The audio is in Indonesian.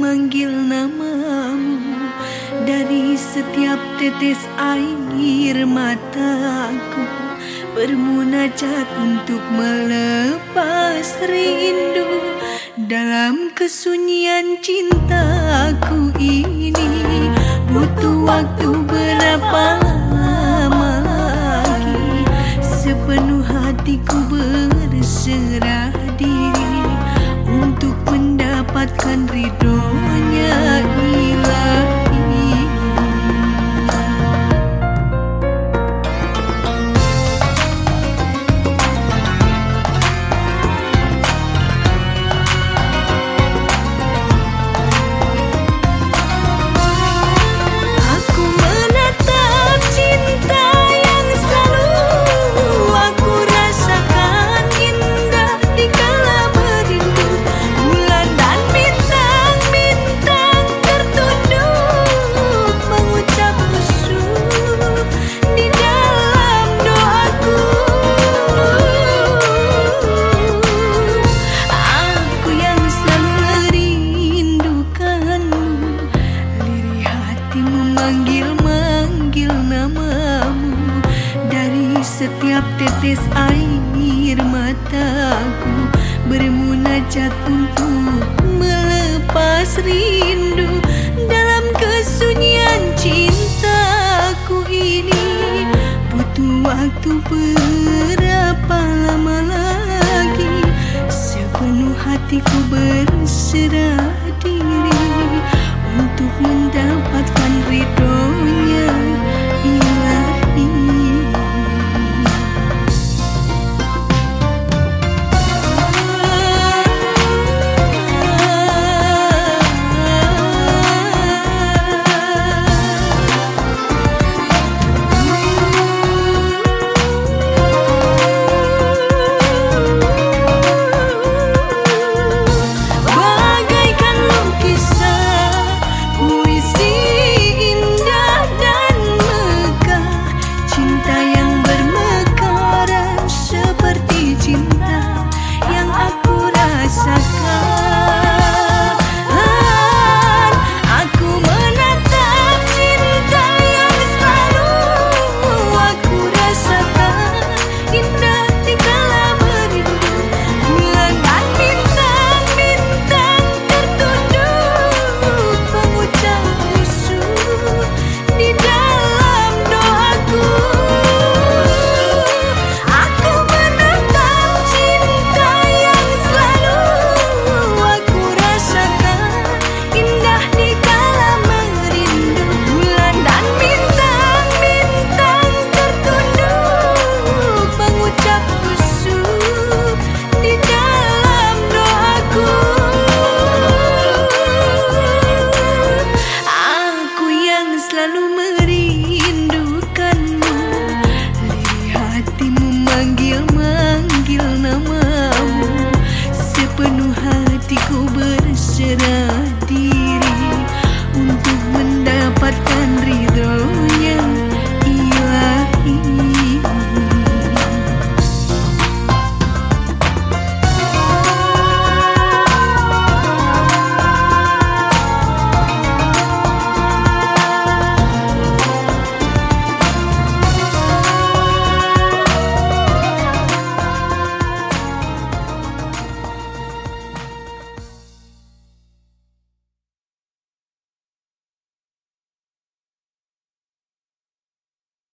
memanggil namamu dari setiap tetes air mataku, bermunajat untuk melepas rindu dalam kesunyian cintaku ini. Butuh waktu berapa lama lagi sepenuh hatiku berserah diri untuk mendapatkan ridhonya Ilahi. Manggil namamu dari setiap tetes air mataku, bermunajat untuk melepas rindu dalam kesunyian cintaku ini. Butuh waktu berapa lama lagi sepenuh hatiku berserah